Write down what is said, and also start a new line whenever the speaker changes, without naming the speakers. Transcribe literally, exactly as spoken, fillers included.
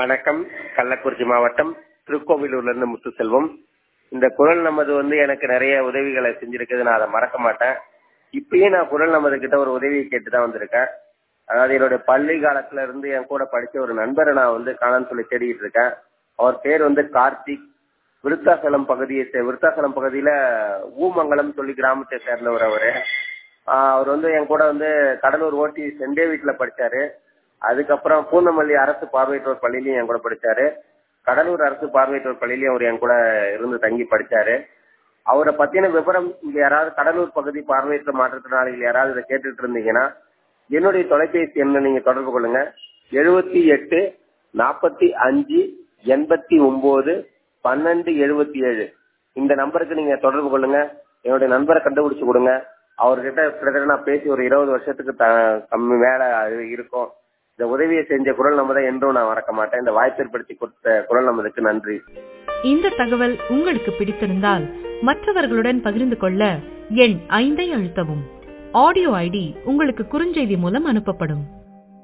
வணக்கம். கள்ளக்குறிச்சி மாவட்டம் திருக்கோவிலூர்ல இருந்து முத்துசெல்வம். இந்த குரல் நமது வந்து எனக்கு நிறைய உதவிகளை செஞ்சிருக்குது. நான் அதை மறக்க மாட்டேன். இப்பயும் நான் குரல் நமது கிட்ட ஒரு உதவியை கேட்டுதான் வந்திருக்கேன். அதாவது என்னுடைய பள்ளி காலத்துல இருந்து என் கூட படிச்ச ஒரு நண்பரை நான் வந்து காணான்னு சொல்லி தேடிட்டு இருக்கேன். அவர் பேர் வந்து கார்த்திக். விருத்தாசலம் பகுதியை சே- விருத்தாசலம் பகுதியில ஊமங்கலம் சொல்லி கிராமத்தை சேர்ந்தவர் அவரு. ஆஹ் அவர் வந்து என் கூட வந்து கடலூர் ஓட்டி செண்டே வீட்டுல படிச்சாரு. அதுக்கப்புறம் பூந்தமல்லி அரசு பார்வையற்றோர் பள்ளியிலையும் என் கூட படிச்சாரு. கடலூர் அரசு பார்வையற்றோர் பள்ளியிலையும் அவர் என் கூட இருந்து தங்கி படிச்சாரு. அவரை பத்தின விவரம் இங்க யாராவது கடலூர் பகுதி பார்வையற்ற மாற்றுத்திறனாளிகள் யாராவது இதை கேட்டுட்டு இருந்தீங்கன்னா என்னுடைய தொலைபேசி எண்ணை நீங்க தொடர்பு கொள்ளுங்க. எழுபத்தி எட்டு நாற்பத்தி அஞ்சு எண்பத்தி ஒன்பது பன்னெண்டு எழுபத்தி ஏழு இந்த நம்பருக்கு நீங்க தொடர்பு கொள்ளுங்க. என்னுடைய நண்பரை கண்டுபிடிச்சு கொடுங்க. அவர்கிட்ட கிட்டத்தட்ட நான் பேசி ஒரு இருபது வருஷத்துக்கு த- கம்மி மேல அது இருக்கும். இந்த உதவியை செஞ்ச குரல் நமதை என்றும் நான் மறக்க மாட்டேன். இந்த வாய்ப்பு ஏற்படுத்தி கொடுத்த குரல் நமதுக்கு நன்றி.
இந்த தகவல் உங்களுக்கு பிடித்திருந்தால் மற்றவர்களுடன் பகிர்ந்து கொள்ள எண் ஐந்தை அழுத்தவும். ஆடியோ ஐடி உங்களுக்கு குறுஞ்செய்தி மூலம் அனுப்பப்படும்.